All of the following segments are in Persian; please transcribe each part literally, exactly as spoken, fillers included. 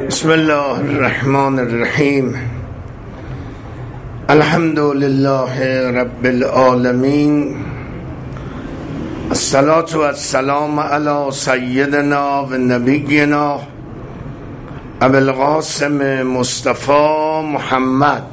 بسم الله الرحمن الرحیم. الحمد لله رب العالمین، الصلاة و السلام علی سیدنا و نبینا ابو القاسم مصطفی محمد.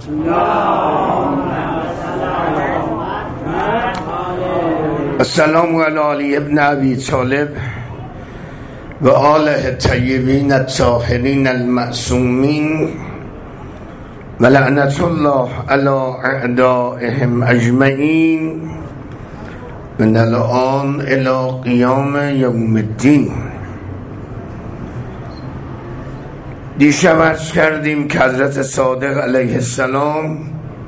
السلام علی علی ابن ابی طالب و آله الطیبین الطاهرین المعصومین و لعنت الله علی اعدائهم اجمعین من الآن الی قیام یوم الدین. دیشب عرض کردیم که حضرت صادق علیه السلام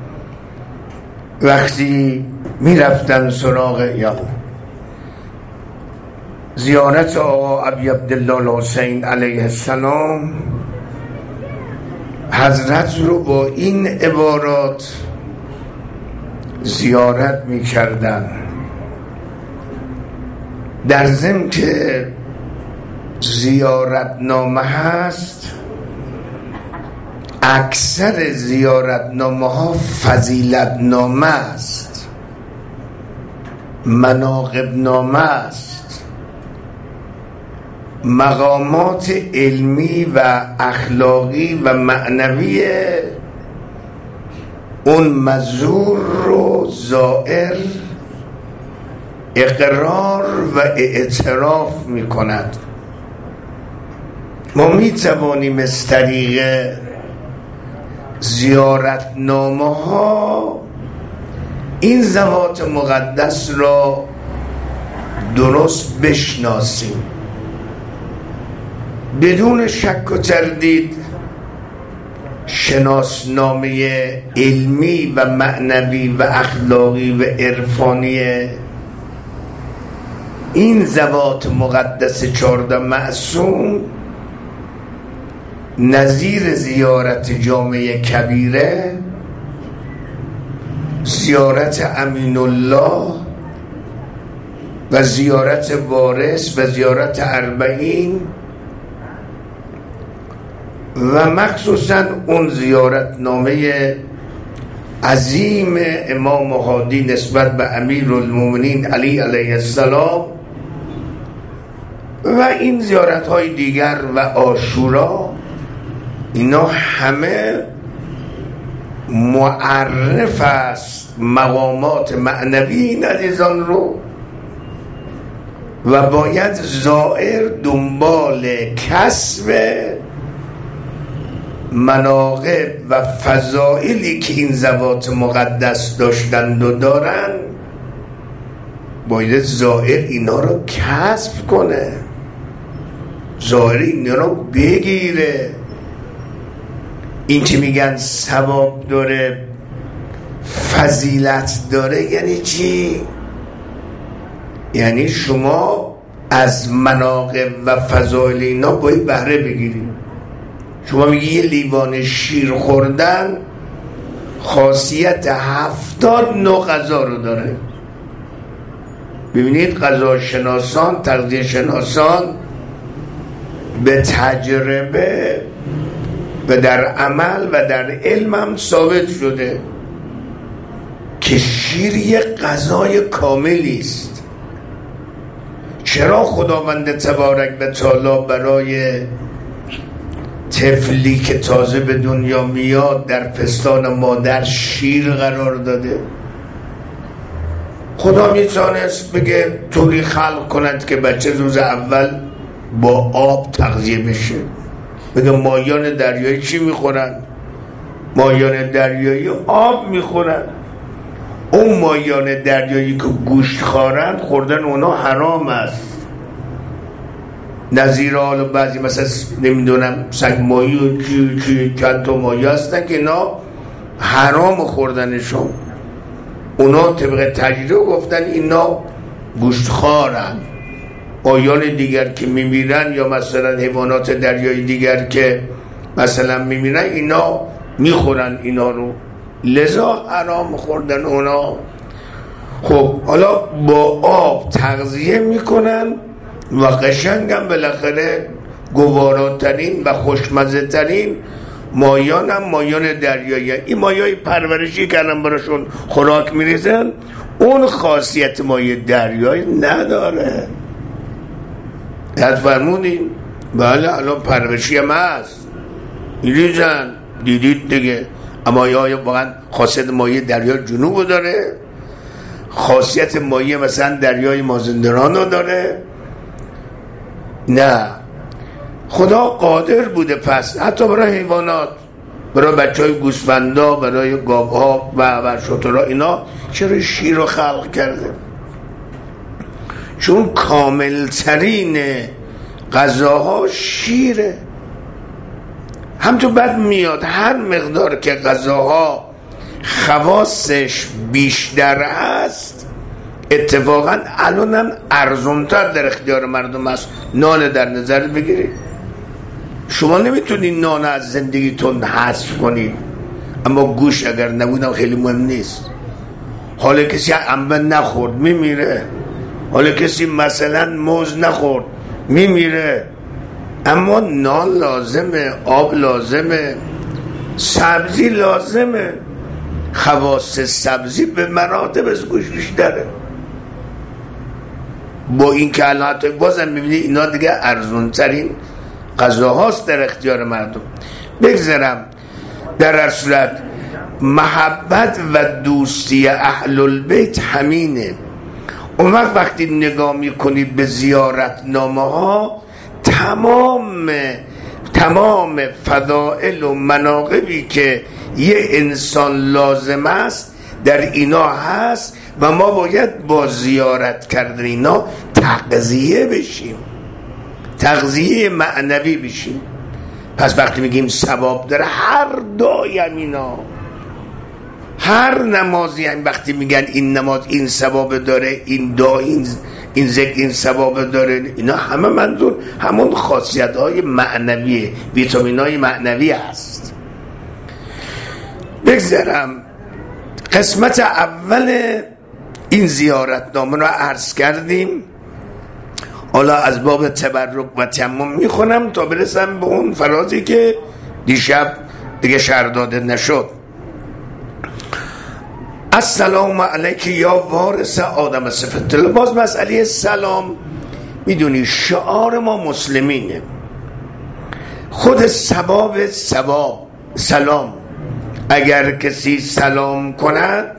وقتی می رفتن سراغ یا زیارت آقا ابی عبدالله الحسین علیه السلام، حضرت رو با این عبارات زیارت می کردن، در ضمن که زیارتنامه هست. اکثر زیارتنامه ها فضیلتنامه است، مناقبنامه است، مقامات علمی و اخلاقی و معنوی اون مزور رو زائر اقرار و اعتراف می کند. ما می توانیم از طریق زیارتنامه ها این ذوات مقدس را درست بشناسیم. بدون شک و تردید شناسنامه علمی و معنوی و اخلاقی و عرفانی این ذوات مقدس چهارده معصوم نظیر زیارت جامع کبیره، زیارت امین الله و زیارت وارث و زیارت اربعین و مخصوصا اون زیارتنامه عظیم امام هادی نسبت به امیرالمومنین علی علیه السلام و این زیارت های دیگر و عاشورا، اینا همه معرف است مقامات معنوی این عزیزان رو و باید زائر دنبال کسب مناقب و فضائلی که این ذوات مقدس داشتند و دارن، باید زائر اینا رو کسب کنه، زائر اینا رو بگیره. این که میگن ثواب داره فضیلت داره یعنی چی؟ یعنی شما از مناقب و فضائل اینا باید بهره بگیرید. شما میگی یه لیوان شیر خوردن خاصیت هفتاد نوع غذا رو داره. ببینید غذا شناسان، تغذیه شناسان به تجربه و در عمل و در علم هم ثابت شده که شیر یه غذای کاملی است. چرا خداوند تبارک و تعالی برای طفلی که تازه به دنیا میاد در پستان مادر شیر قرار داده؟ خدا میتونست بگه طوری خلق کند که بچه روز اول با آب تغذیه بشه. بگه ماهیان دریایی چی میخورن؟ ماهیان دریایی آب میخورن. اون ماهیان دریایی که گوشت خورن خوردن اونا حرام است. نظیر حالا بعضی مثلا نمیدونم سگ ماهی و چی چی چند تا ماهی هستن که اینا حرام خوردنشون. اونا طبق تجربه گفتن اینا گوشت خورن. آیان دیگر که میمیرن یا مثلا حیوانات دریایی دیگر که مثلا میمیرن اینا میخورن اینا رو، لذا حرام خوردن اونا. خب حالا با آب تغذیه میکنن و قشنگم بالاخره گواراترین و خوشمزه ترین ماهیان هم ماهیان دریایی. این ماهیای پرورشی کردن براشون خوراک میریزن، اون خاصیت ماهی دریایی نداره. یاد فرمودین؟ بله الان پرورشی هم هست میریزن، دیدید دیگه. اما یا واقعا خاصیت ماهی دریای جنوب داره، خاصیت ماهی مثلا دریای مازندران رو داره؟ نه. خدا قادر بوده پس حتی برای حیوانات، برای بچه های گوسفندا، برای گاوها و و شترها، اینا چرا شیر رو خلق کرده؟ چون کامل ترین غذاها شیره. همچون بعد میاد هر مقدار که غذاها خواصش بیشتر هست، اتفاقا الانم ارزونتر در اختیار مردم است. نان در نظر بگیرید، شما نمیتونید نان از زندگیتون حذف کنید، اما گوش اگر نبودم خیلی مهم نیست. حالا کسی انبه نخورد میمیره، حالا کسی مثلا موز نخورد میمیره، اما نان لازمه، آب لازمه، سبزی لازمه. خواص سبزی به مراتب از گوش بیشتره. با این که الان حتی بازم میبینید اینا دیگه ارزون ترین غذاهاست در اختیار مردم. بگذارم در هر صورت محبت و دوستی اهل البیت همینه. اون وقت وقتی نگاه میکنید به زیارت نامه ها، تمام تمام فضائل و مناقبی که یه انسان لازم است در اینا هست و ما باید با زیارت کردن اینا تغذیه بشیم، تغذیه معنوی بشیم. پس وقتی میگیم ثواب داره، هر دعایی هم اینا، هر نمازی هم وقتی میگن این نماز این ثواب داره، این دعا این این ذکر این ثواب داره، اینا همه منظور همون خاصیت های معنویه، ویتامین های معنوی هست. بگذارم قسمت اول این زیارتنامه رو عرض کردیم. حالا از باب تبرک و تیمم میخونم تا برسم به اون فرازی که دیشب دیگه شرح داده نشد. السلام علیک یا وارث آدم صفت الله. باز مسئله سلام، میدونی شعار ما مسلمینه. خود ثواب ثواب سلام، اگر کسی سلام کند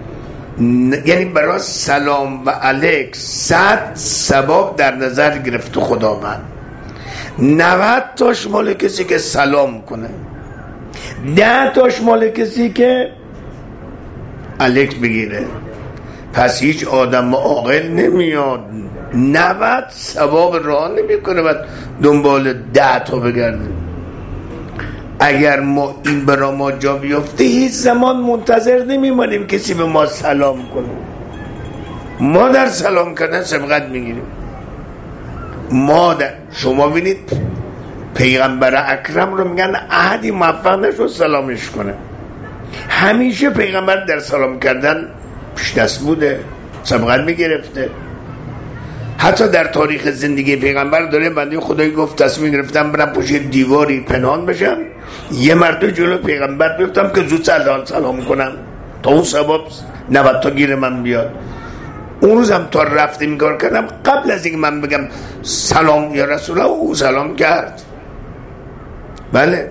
یعنی برای سلام و علیک صد ثواب در نظر گرفت خداوند. نود تاش مال کسی که سلام کنه، ده تاش مال کسی که علیک بگیره. پس هیچ آدم عاقل نمیاد نود ثواب راه نمی کنه و دنبال ده تا بگرده. اگر ما این برا ما جا بیفته، هیچ زمان منتظر نمیمانیم کسی به ما سلام کنه. ما در سلام کردن سبقت میگیریم. ما در شما بینید پیغمبر اکرم رو میگن احدی موفق نشد سلامش کنه. همیشه پیغمبر در سلام کردن پیش دست بوده، سبقت میگرفته. حتی در تاریخ زندگی پیغمبر داره بنده خدایی گفت تصمیم گرفتم برم پشت دیواری پنهان بشم، یه مرتبه جلو پیغمبر بیفتم که زود سلام سلام کنم تا اون ثواب نود تا گیر من بیاد. اون روزم تا رفتم این کار کردم، قبل از اینکه من بگم سلام یا رسول الله او سلام کرد. بله.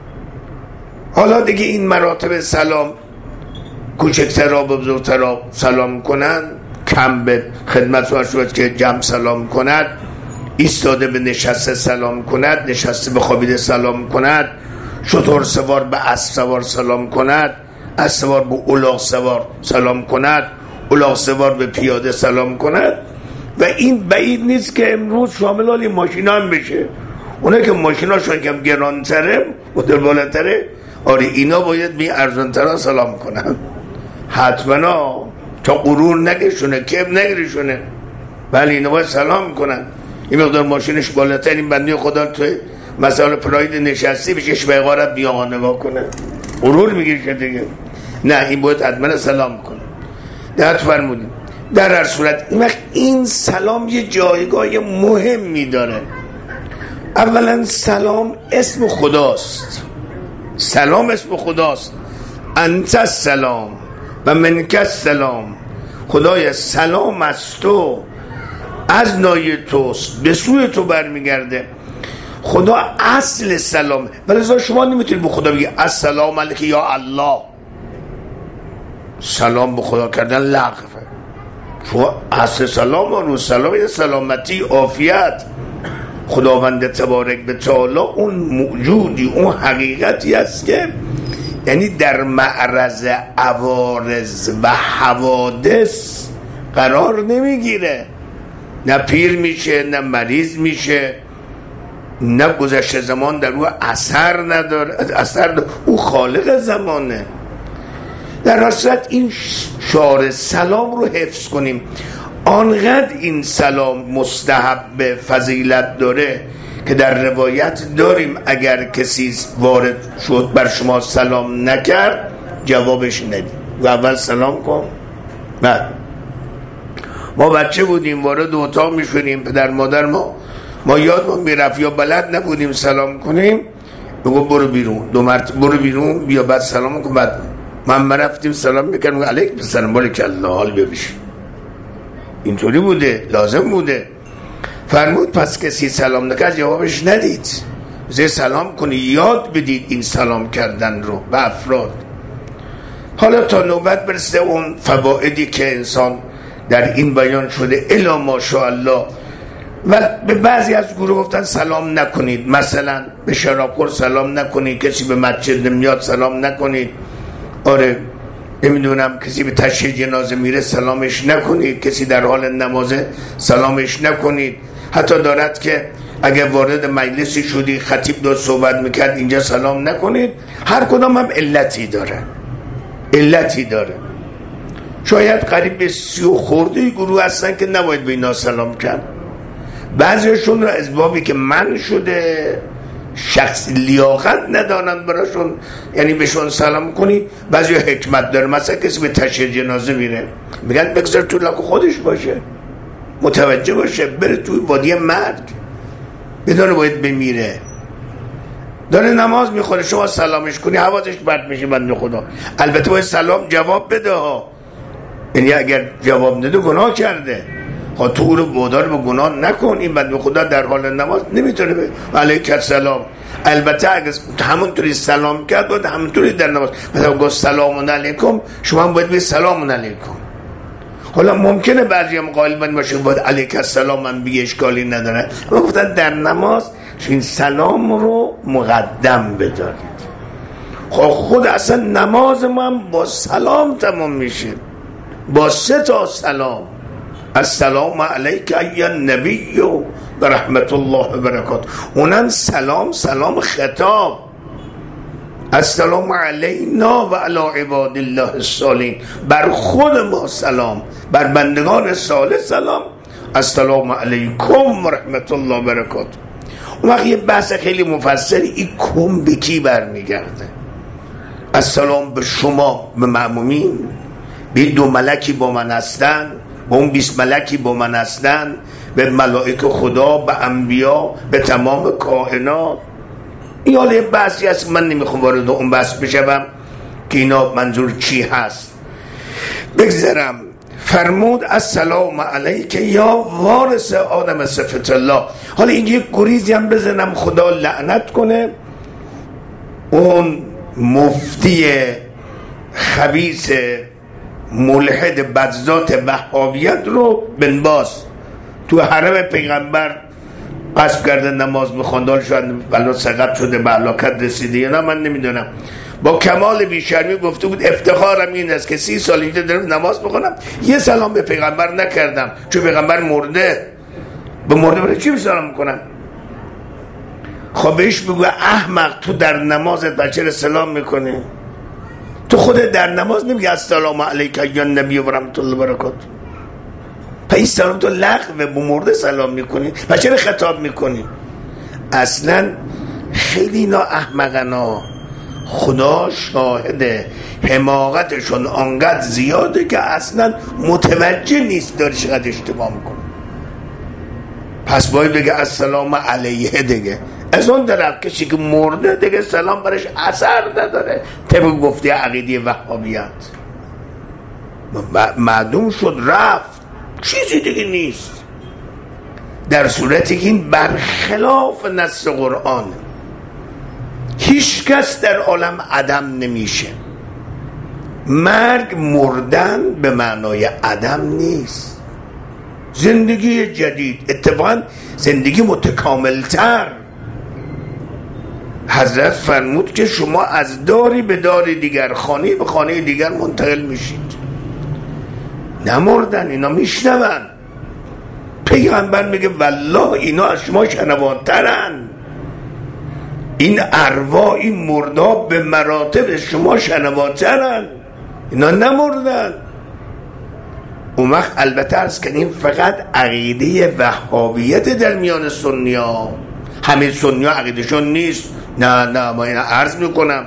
حالا دیگه این مراتب سلام، کوچکترها به بزرگترها سلام کنن، کم به خدمت و شد که جمع سلام کند، ایستاده به نشسته سلام کند، نشسته به خوابیده سلام کند، شتر سوار به اسب سوار سلام کند، اسب سوار به الاغ سوار سلام کند، الاغ سوار به پیاده سلام کند. و این بعید نیست که امروز شامل حالی ماشینا هم بشه. اونه که ماشیناشون کم گرانتره مدل بالاتره، آره اینا باید بی ارزانترها سلام کنن حتما، تا غرور نگشونه، کم نگیرشونه. بله اینا باید سلام کنن. این مقدار ماشینش بالاتر، این بنده خدا توی مسائل پراید نشستی بشش به غارت بیا نگاه کنه، غرور میگیره دیگه. نه این باید حتما سلام کنه. دقت فرمودیم. در هر صورت این وقت این سلام یه جایگاه مهمی داره. اولا سلام اسم خداست، سلام اسم خداست. انت السلام و منک السلام. خدای سلام از تو، از نای توست، به سوی تو برمیگرده. خدا اصل سلام. ولی شما نمیتونید به خدا بگی السلام علیک یا الله. سلام به خدا کردن لغوه. شما اصل سلام رو سلام یعنی سلامتی، عافیت. خداوند تبارک به تعالی اون موجودی، اون حقیقتی است که یعنی در معرض عوارض و حوادث قرار نمیگیره. نه پیر میشه، نه مریض میشه، نه گذشته زمان در او اثر نداره، اثر داره. او خالق زمانه. در اصلت این شعار سلام رو حفظ کنیم. آنقدر این سلام مستحب فضیلت داره که در روایت داریم اگر کسی وارد شد بر شما سلام نکرد جوابش ندید و اول سلام کن. بعد ما بچه بودیم وارد اتاق میشونیم، پدر مادر ما ما یادمون میرفت یا بلد نبودیم سلام کنیم، بگو برو بیرون، دو مرتبه برو بیرون بیا بعد سلام کن. بعد من رفتیم سلام میکنم علیک بسلام بارک الله حال ببیش. اینطوری بوده، لازم بوده. فرمود پس کسی سلام نکرد جوابش ندید، زیر سلام کنی، یاد بدید این سلام کردن رو به افراد. حالا تا نوبت برسه اون فوائدی که انسان در این بیان شده الا ماشاءالله. و به بعضی از گروه گفتن سلام نکنید، مثلا به شرابخور سلام نکنید، کسی به مسجد نمیاد سلام نکنید. آره نمیدونم کسی به تشییع جنازه میره سلامش نکنید، کسی در حال نمازه سلامش نکنید. حتی دارد که اگر وارد مجلسی شدی خطیب داشت صحبت میکرد اینجا سلام نکنید. هر کدام هم علتی داره، علتی داره. شاید قریب به سی و خورده گروه هستن که نباید به اینا سلام کرد. بعضیشون رو از بابی که من شده شخص لیاقت ندارن براشون یعنی بهشون سلام کنی. بعضی حکمت داره، مثلا کسی به تشییع جنازه میره میگن بگذار تو لاک خودش باشه، متوجه باشه، بره توی وادی مرگ، بدونه باید بمیره. داره نماز میخوره شما سلامش کنی حواسش پرت میشه بنده خدا. البته باید سلام جواب بده ها، یعنی اگر جواب نده گناه کرده. خب تو رو وادار به گناه نکن. این بنده خدا در حال نماز نمیتونه به علیک السلام. البته اگه همونطوری سلام کرد باید همونطوری در نماز مثلا گفت سلام علیکم، شما هم باید به سلام علیکم. حالا ممکنه بعضی هم قائل باشه باید علیک السلام هم بگه، اشکالی نداره. اما گفتن در نماز این سلام رو مقدم بدارید. خب خود اصلا نماز ما هم با سلام تمام میشه، با سه تا سلام. السلام علیک ای النبی و رحمت الله و برکاته. اونم سلام سلام خطاب. السلام علینا و علی عباد الله الصالحین. بر خود ما سلام، بر بندگان صالح سلام. السلام علیکم و رحمت الله و برکاته. اون وقت یه بحث خیلی مفصلی این کم به کی برمیگرده؟ السلام به شما، به مأمومین، به دو ملکی با من هستن، به اون بیست ملکی با من هستن، به ملائک خدا، به انبیا، به تمام کائنات. این حالا یه بحثی هست من نمیخوام وارد اون بحث بشم که اینا منظور چی هست. بگذرم. فرمود السلام علیک یا وارث آدم صفت الله. حالا اینجا یک گریزی هم بزنم خدا لعنت کنه اون مفتی خبیث ملحد بدذات وهابیت رو بن باز تو حرم پیغمبر قصد کرده نماز بخوندال شاید بلا سقط شده به هلاکت رسیده یا نه من نمیدونم. با کمال بیشرمی گفته بود افتخارم این است که سی سال اینجا دارم نماز بخونم یه سلام به پیغمبر نکردم چون پیغمبر مرده. به مرده برای چی سلام میکنم؟ خب بهش بگو احمق تو در نمازت بچه سلام میکنی؟ تو خودت در نماز نمیگی السلام علیک یا نبی و رحمت الله و برکاته؟ پس این سلام تو لغوه، به مرده سلام میکنی و چرا خطاب میکنی؟ اصلا خیلی اینا احمقنا. خدا شاهده حماقتشون آنقدر زیاده که اصلا متوجه نیست داری چقدر اشتباه میکنه. پس باید بگه السلام علیه دیگه. از اون طرف کسی که مرده دیگه سلام برش اثر نداره طبق گفته عقیده وهابیت، معدوم شد رفت، چیزی دیگه نیست. در صورتی که این برخلاف نص قرآن، هیچ کس در عالم عدم نمیشه. مرگ مردن به معنای عدم نیست، زندگی جدید، اتفاقا زندگی متکاملتر. حضرت فرمود که شما از داری به داری دیگر، خانه به خانه دیگر منتقل میشید. نمردن، اینا میشنون. پیغمبر میگه والله اینا از شما شنواترن، این ارواح این مردا به مراتب شما شنواترن، اینا نمردن. اون وقت البته عرض کنیم فقط عقیده وهابیت در میان سنی ها، همه سنی ها عقیدشون نیست، نه نه ما اینا عرض میکنم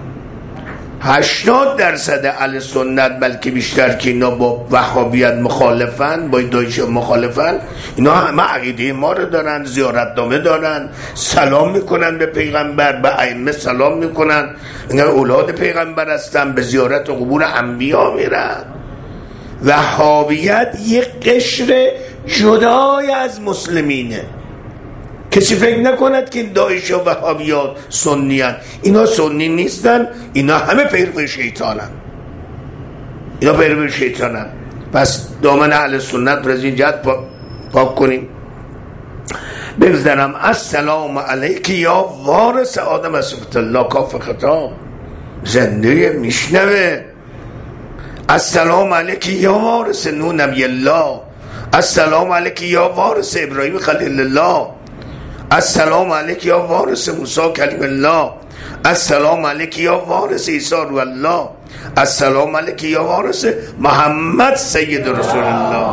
هشتاد درصد اهل سنت بلکه بیشتر که اینا با وهابیت مخالفن، با داعش مخالفن، اینا همه عقیده ما رو دارن، زیارتنامه دارن، سلام میکنن به پیغمبر، به ائمه سلام میکنن، اینا اولاد پیغمبر هستن، به زیارت و قبور انبیا میرن. وهابیت یک قشر جدای از مسلمینه. کسی فکر نکند که داعش و وهابیات سنی هن. اینا سنی نیستن، اینا همه پیرو شیطانن، اینا پیرو شیطانن. پس دامن اهل سنت رو از این جهت پاک کنیم. بگذارم السلام علیک یا وارث آدم صفت الله، کاف خطاب زنده میشنوه. السلام علیک یا وارث نو نبی الله، السلام علیک یا وارث ابراهیم خلیل الله، السلام علیک یا وارث موسی کلیم الله، السلام علیک یا وارث عیسی روح الله، السلام علیک یا وارث محمد سید رسول الله،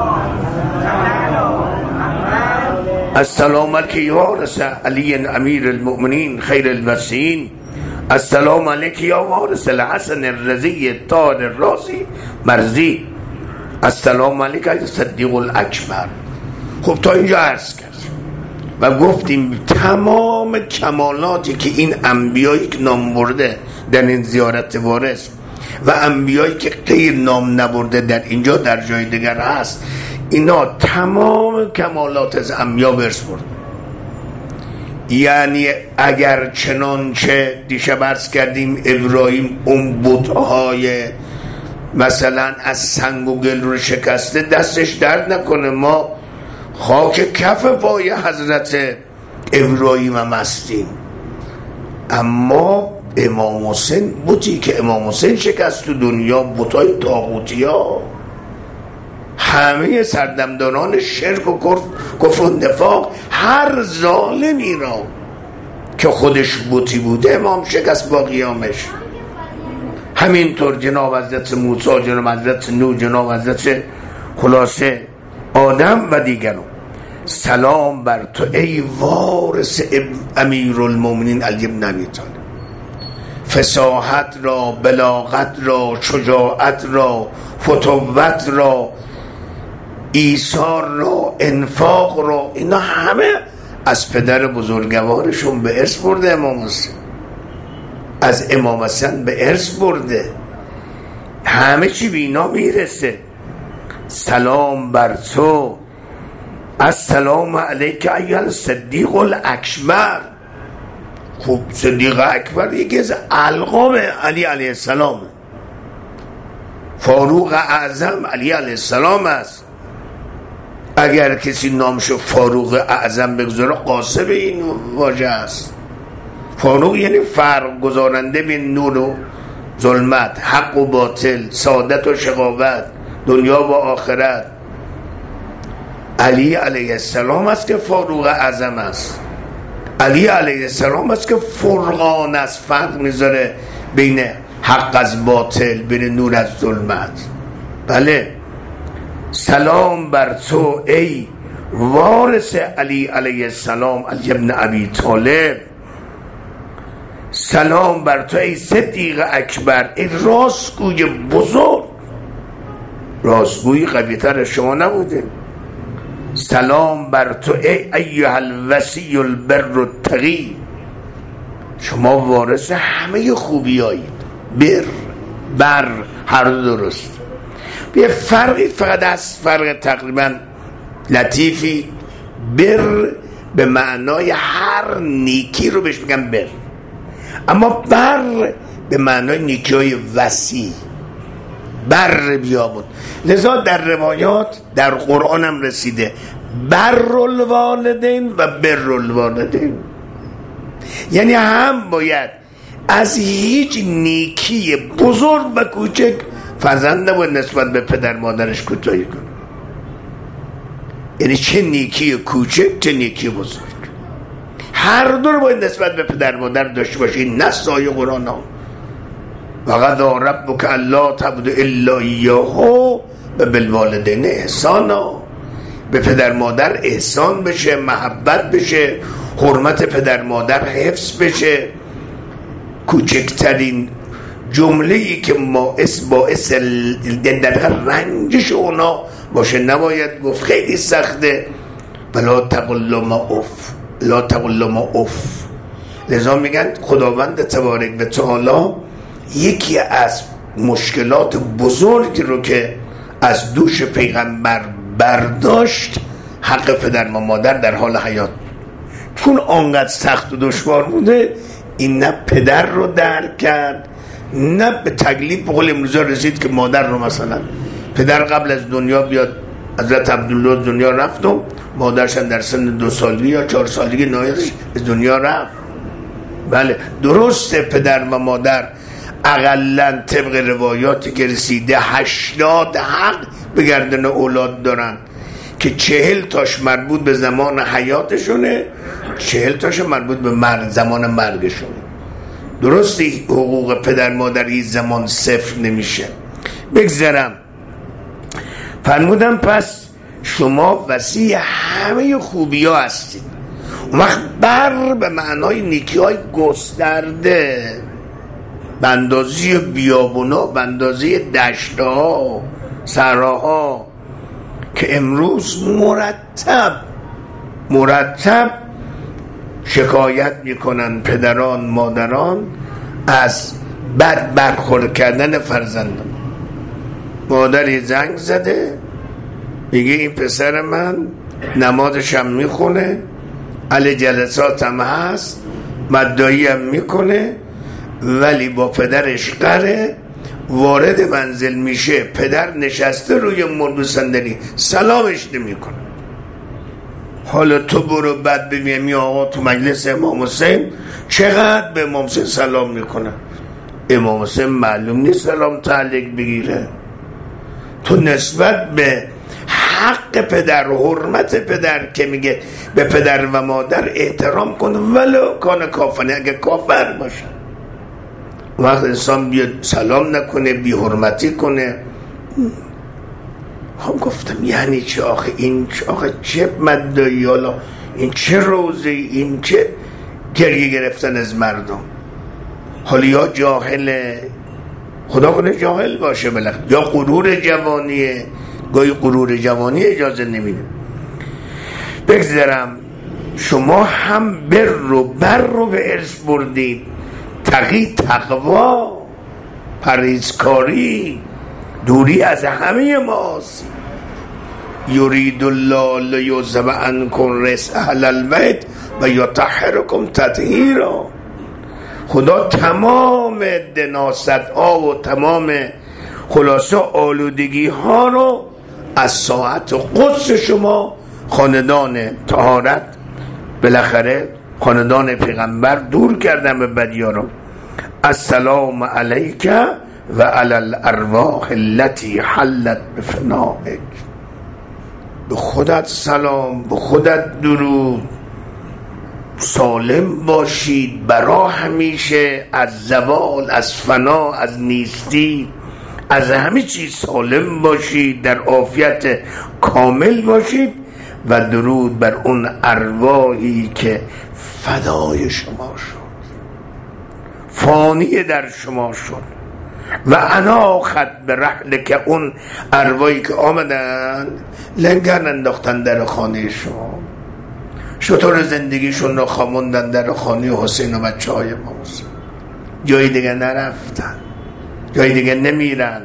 السلام علیک یا وارث علی امیر المؤمنین خیر الوصیین، السلام علیک یا وارث الحسن الرضی طاهر الرازی مرضی، السلام علیک یا صدیق الاکبر. خب تا اینجا عرض کرد و گفتیم تمام کمالاتی که این انبیایی که نام برده در این زیارت وارث و انبیایی که غیر نام نبرده در اینجا در جای دیگر هست، اینا تمام کمالات از انبیا به ارث برده. یعنی اگر چنانچه دیشب عرض کردیم ابراهیم اون بت‌های مثلا از سنگ و گل رو شکسته، دستش درد نکنه، ما خاک کف پای حضرت ابراهیم هم هستیم. اما امام حسین بتی که امام حسین شکست تو دنیا، بتای طاغوتی ها، همه سردمداران شرک و کفر و نفاق، هر ظالمی را که خودش بتی بوده امام شکست با قیامش. همینطور جناب حضرت موسی، جناب حضرت نوح، جناب حضرت خلاصه آدم و دیگران. سلام بر تو ای وارث امیرالمومنین علی بن ابی طالب، فصاحت را، بلاغت را، شجاعت را، فتوت را، ایثار را، انفاق را، اینا همه از پدر بزرگوارشون به ارث برده. امام حسین از امام حسن به ارث برده، همه چی به اینا میرسه. سلام بر تو، السلام علیک ایها الصدیق الاکبر. خب صدیق اکبر یکی از القاب علی علیه السلام، فاروق اعظم علی علیه السلام است. اگر کسی نامشو فاروق اعظم بگذاره قاسم این واژه است. فاروق یعنی فرق گذارنده بین نور و ظلمت، حق و باطل، سعادت و شقاوت، دنیا و آخرت. علی علیه السلام است که فاروق اعظم است. علی علیه السلام است که فرقان از فرق میذاره بین حق از باطل، بین نور از ظلمت. بله. سلام بر تو ای وارث علی علیه السلام، علی ابن ابی طالب. سلام بر تو ای صدیق اکبر، ای راستگوی بزرگ. راستگوی قوی‌تر شما نبوده. سلام بر تو ای ایها الوصی البر التقی، شما وارث همه خوبی هایید. بر بر هر دو درست. یه فرقی فقط از فرق تقریبا لطیفی، بر به معنای هر نیکی رو بهش میگن بر، اما بر به معنای نیکی های وسیع، بر بیابون. لذا در روایات در قرآن هم رسیده بر الوالدین و بر الوالدین، یعنی هم باید از هیچ نیکی بزرگ و کوچک فرزند نباید نسبت به پدر مادرش کوتاهی کنه، یعنی چه نیکی کوچک چه نیکی بزرگ، هر دو رو باید نسبت به پدر مادر داشته باشی. نصای قرآن ها وقضی ربک الا تعبدوا الا ایاه و بالوالدین احسانا، به پدر مادر احسان بشه، محبت بشه، حرمت پدر مادر حفظ بشه. کوچکترین جمله‌ای که باعث باعث در رنجش اونا باشه نباید گفت، خیلی سخته. بلا تقل ما اف، لا تقل ما اف. لذا میگن خداوند تبارک و تعالی یکی از مشکلات بزرگی رو که از دوش پیغمبر برداشت حق پدر و مادر در حال حیات، چون آنقدر سخت و دشوار بوده، این نه پدر رو درک کرد نه به تکلیف به قول امروزا رسید که مادر رو، مثلا پدر قبل از دنیا بیاد، حضرت عبدالله دنیا رفت و مادرشن در سن دو سالگی یا چهار سالگی نهایتش از دنیا رفت. بله درسته پدر و مادر اقلن طبق روایاتی که رسیده هشتاد حق به گردن اولاد دارن که چهل تاش مربوط به زمان حیاتشونه، چهل تاش مربوط به مرگ، زمان مرگشونه. درسته حقوق پدر مادری زمان صفر نمیشه. بگذارم فرمودم پس شما وسیع همه خوبی ها هستید. اون وقت بر به معنای نیکی های گسترده، بندازی بیابونا، بندازی دشتها، صحراها که امروز مرتب مرتب شکایت میکنن پدران مادران از بد برخورد کردن فرزندان. مادری زنگ زده میگه این پسر من نمازش هم میخونه، علی جلسات هم هست، مدعی هم میکنه، ولی با پدرش قره، وارد منزل میشه پدر نشسته روی مرد صندلی سلامش نمیکنه. حالا تو برو بعد ببینی آقا تو مجلس امام حسین چقدر به امام حسین سلام میکنه. امام حسین معلوم نیست سلام تعلیق بگیره. تو نسبت به حق پدر، حرمت پدر که میگه به پدر و مادر احترام کن ولو کان کافرن، اگه کافر باشه. وقت انسان بیاد سلام نکنه، بی حرمتی کنه، هم گفتم یعنی چه آخه این چه آخه چه مدعی، حالا این چه روزی، این چه گریه گرفتن از مردم. حالا یا جاهل، خدا کنه جاهل باشه بالاخره، یا غرور جوانیه، گاهی غرور جوانی اجازه نمیده. بگذارم شما هم بر رو بر رو به ارث بردید، تقی تقوا، پرهیزکاری، دوری از همه ماست. یرید الله لیذهب عنکم رجس اهل البیت و یطهرکم تطهیرا. خدا تمام دناست ها و تمام خلاصه آلودگی ها رو از ساعت قدس شما، خاندان طهارت، بالاخره خاندان پیغمبر دور کردن به بدیارم. رو السلام علیک و علی الارواح التي حلت بفنائک. به خودت سلام، به خودت درود، سالم باشید برا همیشه، از زوال، از فنا، از نیستی، از همه چیز سالم باشید، در عافیت کامل باشید و درود بر اون ارواحی که فدای شما شد، فانی در شما شد، و انا خط به رحل که اون ارواحی که آمدن لنگر انداختن در خانه شما، شطور زندگیشون رو خاموندن در خانه حسین و بچه های ما، جای دیگه نرفتن، جای دیگه نمیرن.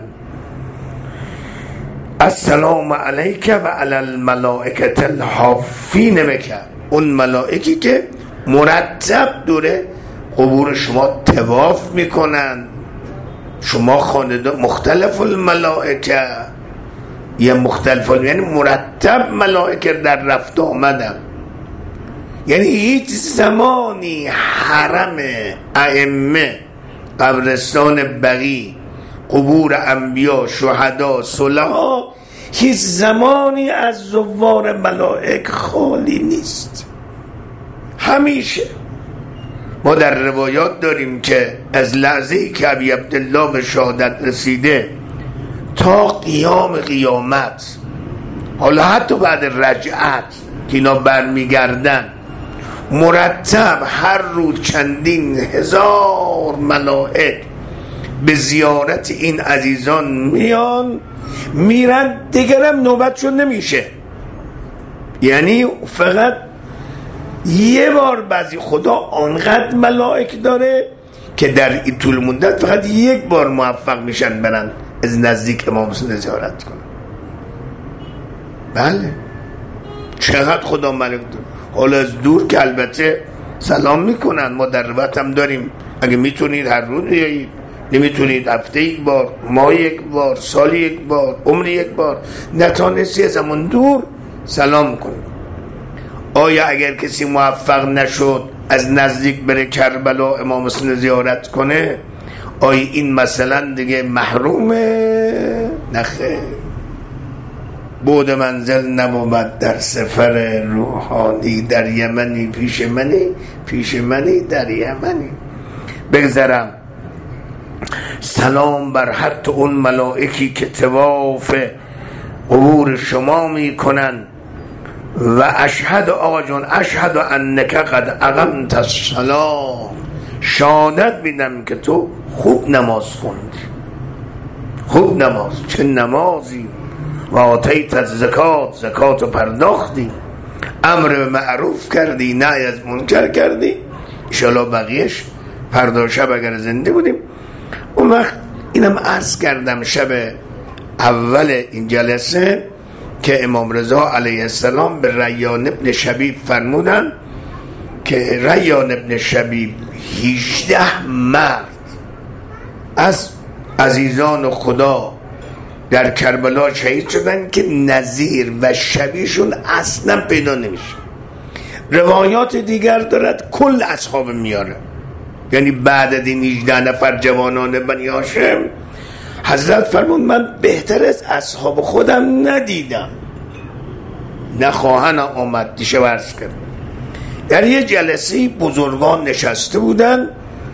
السلام علیک و علی الملائکة الحافین بک، اون ملائکی که مرتب دوره قبور شما طواف میکنن. شما خاندان مختلف الملائکه، یه مختلف یعنی مرتب ملائکه در رفت آمدن، یعنی هیچ زمانی حرم ائمه، قبرستان بقیع، قبور انبیا، شهدا، صلحا، هیچ زمانی از زوار ملائک خالی نیست. همیشه ما در روایات داریم که از لحظه‌ای که ابی عبدالله به شهادت رسیده تا قیام قیامت، حالا حتی بعد رجعت که اینا برمیگردن، مرتب هر روز چندین هزار ملائک به زیارت این عزیزان میان میرن، دیگرم نوبتشون نمیشه. یعنی فقط یه بار بعضی خدا آنقدر ملائک داره که در این طول مدت فقط یک بار موفق میشن برن از نزدیک امام حسین زیارت کنن. بله چقدر خدا ملک داره. حالا از دور که البته سلام میکنن، ما در روایت هم داریم اگه میتونید هر روز بیایید، نمیتونید هفته یک بار، ماه یک بار، سال یک بار، عمر یک بار، نتانستی از همون دور سلام کنید. آیا اگر کسی موفق نشد از نزدیک بره کربلا امام حسین زیارت کنه، آیا این مثلا دیگه محرومه؟ نخیر، بود منزل نبود در سفر روحانی، در یمنی پیش منی، پیش منی در یمنی. بگذرم، سلام بر حتی اون ملائکی که طواف قبور شما میکنن. و اشهد آقا جان، اشهد انک قد اقمت الصلاة، شهادت میدم که تو خوب نماز خوندی، خوب نماز، چه نمازی. و آتیت از زکات، زکات پرداختی، امر به معروف کردی، نهی از منکر کردی. انشاءالله بقیهش فردا شب اگر زنده بودیم. اون وقت اینم عرض کردم شب اول این جلسه که امام رضا علیه السلام به ریان ابن شبیب فرمودن که ریان ابن شبیب هجده مرد از عزیزان خدا در کربلا شهید شدن که نظیر و شبیهشون اصلا پیدا نمیشه. روایات دیگر دارد کل اصحاب میاره، یعنی بعد از این هجده نفر جوانان بنی هاشم حضرت فرمود من بهتر از اصحاب خودم ندیدم، نخواهن آمد. دیشه ورز کرد در یه جلسه بزرگان نشسته بودن،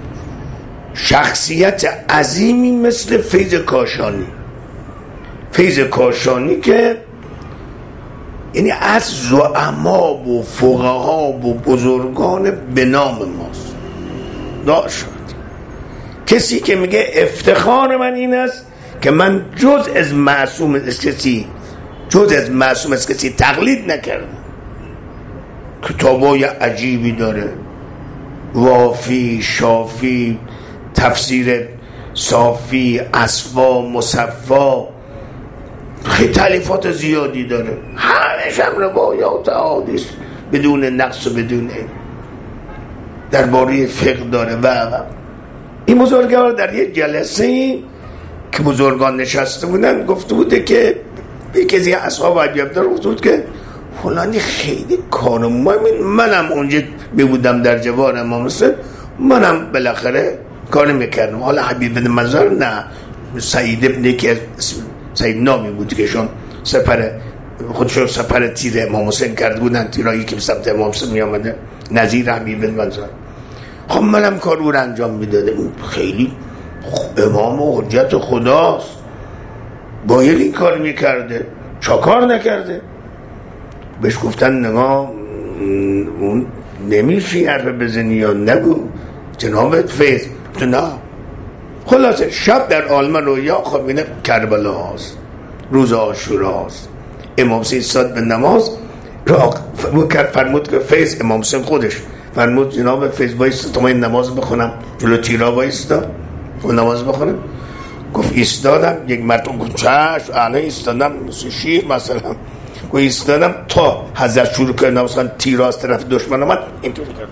شخصیت عظیمی مثل فیض کاشانی، فیض کاشانی که یعنی از زعما و فقها و بزرگان به نام ماست داشت. کسی که میگه افتخار من این است که من جز از معصوم از کسی جز از معصوم از کسی تقلید نکردم. کتابای عجیبی داره، وافی، شافی، تفسیر صافی، اصفا، مصفا، خیلی تالیفات زیادی داره، همش هم روایات احادیث بدون نقص و بدون این درباره فقه داره. و این بزرگوار در یک جلسه ای که بزرگان نشسته بودن گفته بوده که یکی از اصحاب عجیب داره گفته بود که فلانی خیلی کار مهم، منم اونجا میبودم در جوار امام حسین، منم بالاخره کار میکردم. حالا حبیب بن مزار نه، سعید ابن که سعید نامی بود که شون سپر خودشون سپر تیر امام حسین کرده بودن، تیرایی که به سمت امام حسین میامده، نظیر حبیب بن مزار. خب منم کار رو انجام میدادم. خیلی امام و حجت خداست، باید این کار میکرده، چا کار نکرده؟ بهش گفتن نگاه اون نمیشه حرف بزنی یا نگو جنابت فیض. تو نه خلاصه شب در عالم رویا خب اینه کربلا هاست، روز عاشورا هست. امام حسین ایستاد به نماز را فرمود که فیض، امام حسین خودش فرمود جناب فیض وایستا تا من نماز بخونم، جلو تیرا وایستا و نماز بخونم. گفت ایستادم، یک مرتبه گفت چشم الان ایستادم مثل شیر مثلا، گفت ایستادم تا حضرت شروع کرد نماز خوندن، تیرا از طرف دشمن اومد اینطوری کرد.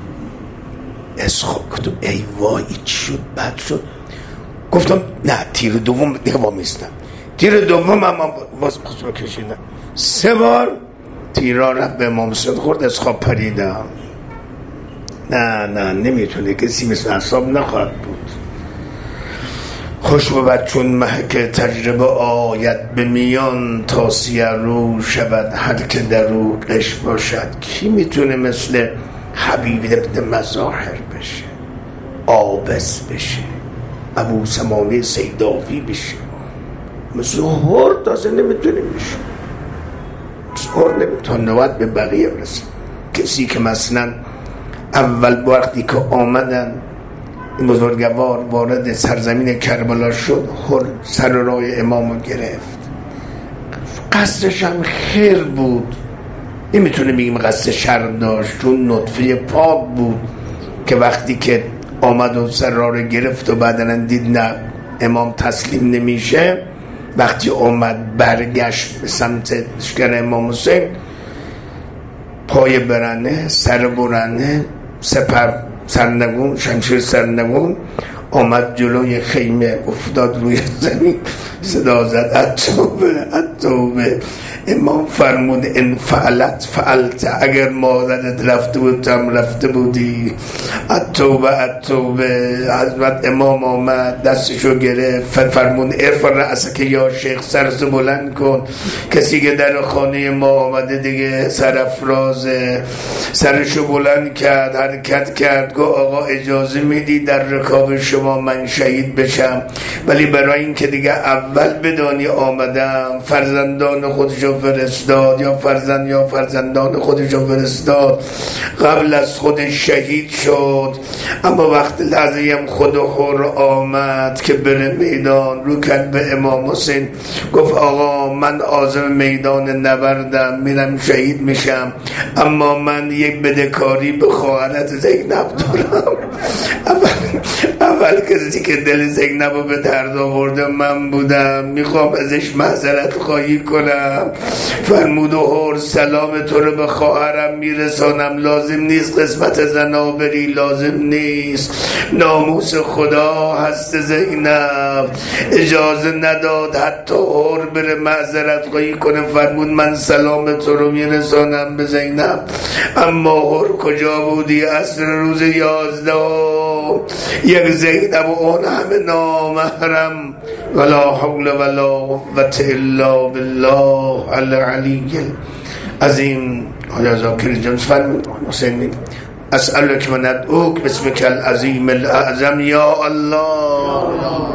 اسخاب گفتم ای وای چی شد بد شد. گفتم نه تیر دوم دیگه با میستم. تیر دوم هم باز خود کشیدم، سه بار تیرا رفت به امام حسین خورد، اسخاب پریدم. نه نه نمیتونه کسی مثل اصحاب نخواهد بود. خوش بود چون محک تجربه آید به میان، تا سیه رو شود هر که در رو قش باشد. کی میتونه مثل حبیب ابن مظاهر بشه، آبس بشه، ابو سمانه سیداوی بشه؟ مثل هر تازه نمیتونه میشه، هر نمیتونه نواد به بقیه برسه. کسی که مثلا اول وقتی که آمدن این بزرگوار وارد سرزمین کربلا شد، هر سر راه امامو گرفت، قصدش هم خیر بود، نمیتونه بگیم قصد شر داشت، چون نطفه پاک بود که وقتی که آمد و سر راه رو گرفت و بعداً دید نه امام تسلیم نمیشه، وقتی آمد برگشت به سمت لشکر امام حسین، پای برنه، سر برنه، سپر سرنگون، شمشیر سرنگون، آمد جلوی خیمه، افتاد روی زمین، صدا زد اتوبه اتوبه. امام فرمود ان فعلت فعلت، اگر مادرت رفته بود تم رفته بودی. اتوبه اتوبه. حضرت امام آمد دستشو گرفت، فرمود ارفع رأسک یا شیخ، سرتو بلند کن. کسی که در خانه ما آمده دیگه سرافرازه. سرشو بلند کرد، حرکت کرد، گفت آقا اجازه میدی در رکاب شما من شهید بشم، ولی برای این که دیگه اول بدانی آمدم، فرزندان خودشو فرستاد، یا فرزند یا فرزندان خودشو فرستاد، قبل از خودش شهید شد. اما وقت لحظه هم خود خور آمد که بره میدان، رو کرد به امام حسین، گفت آقا من عازم میدان نبردم، میرم شهید میشم، اما من یک بدهکاری به خواهرت زینب دارم. اول, اول کسی که دل زینب رو به درد آورده من بودم، میخوام ازش معذرت خواهی کنم. فرمود و هر سلام تو رو به خواهرم میرسانم، لازم نیست قسمت زنابری، لازم نیست، ناموس خدا هست زینب اجازه نداد حتی هر بره معذرت خواهی کنه. فرمود من سلام تو رو میرسانم به زینب، اما هر کجا بودی؟ عصر روز یازده یک زینب و اون همه نامحرم، ولا حول ولا قوة الا بالله العلی العظیم. آیا ذاکر جمس فرمود حسین اسألک و ندعوک بسمک العظیم الاعظم یا الله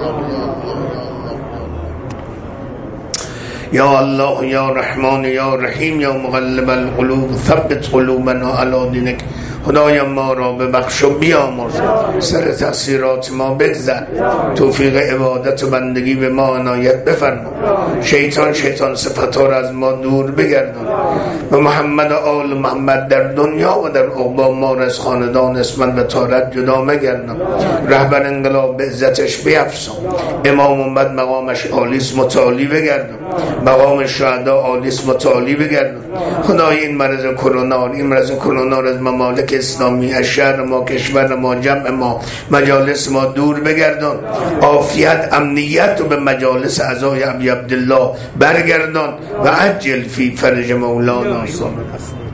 یا الله یا رحمان یا رحیم یا مقلب القلوب ثبت قلوبنا علی دینک. خدایا ما را ببخش و بیامرز، سر تقصیرات ما بگذر، توفیق عبادت و بندگی به ما عنایت بفرما. شیطان شیطان صفات‌ها را از ما دور بگردان و محمد و آل محمد در دنیا و در عقبی ما را از خاندان اسمت و طارت جدا مگردان. رهبر انقلاب به عزتش بیفزا، امام اومد مقامش عالیس متعالی بگردان، مقام شهدا عالیس متعالی بگردان. خدای این مرض کرونا، این مرض کرونا را از ممالک اسلامی، از شهر ما، کشور ما، جمع ما، مجالس ما دور بگردان. عافیت امنیت رو به مجالس اعضای ابی عبدالله برگردان و عجل فی فرج مولانا.